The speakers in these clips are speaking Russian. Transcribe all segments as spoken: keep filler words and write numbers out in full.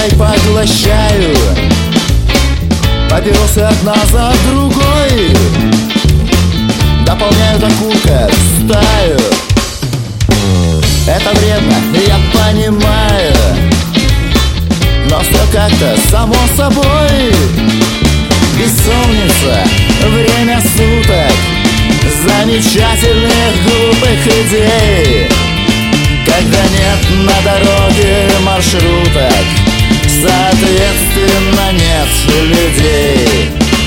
чай поглощаю, папиросы одна за другой дополняют окурка стаю. Это вредно, я понимаю, но все как-то само собой. Бессонница, время суток, замечательных глупых идей. Когда нет на дороге маршруток, соответственно нет людей.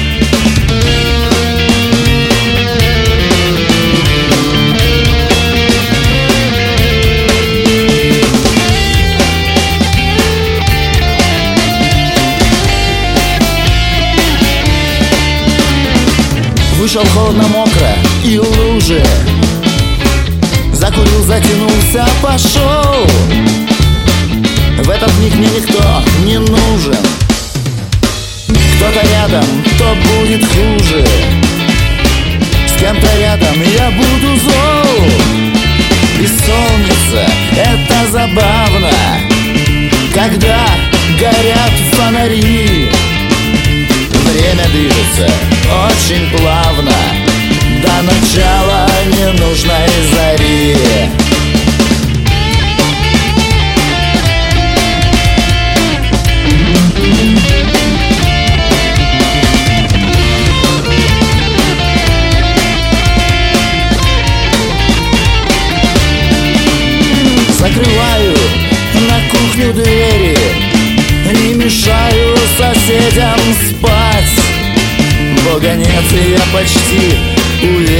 Вышел холодно-мокро и лужи, закурил, затянулся, пошел. В этот миг мне никто не нужен. Кто-то рядом, то будет хуже. С кем-то рядом я буду зол. Бессонница, это забавно, когда горят фонари. Время движется очень плавно, до начала ненужной зари. Закрываю на кухню двери, не мешаю соседям спать. Бога нет, и я почти уверен,